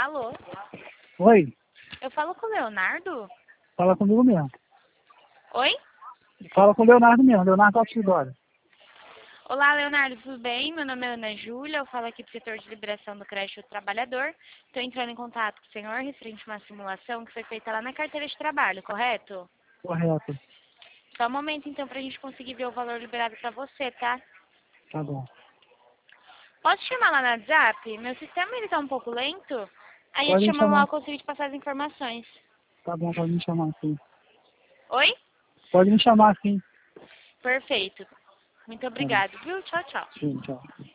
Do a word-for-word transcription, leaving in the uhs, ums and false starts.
Alô? Oi, Eu falo com o Leonardo? fala comigo mesmo. Oi? Fala com o Leonardo mesmo, Leonardo Altidório. Olá, Leonardo, tudo bem? Meu nome é Ana Júlia, eu falo aqui do setor de liberação do crédito do trabalhador. Estou entrando em contato com o senhor referente a uma simulação que foi feita lá na carteira de trabalho, correto? Correto, Só um momento, então, para a gente conseguir ver o valor liberado para você, tá? tá bom. Posso chamar lá no WhatsApp? Meu sistema ele tá um pouco lento. Aí eu te Pode me chamando lá, chamar, eu consigo te passar as informações. tá bom, pode me chamar assim. Oi? Pode me chamar assim. Perfeito. Muito Tá bom. obrigado, viu? Tchau, tchau. Sim, tchau.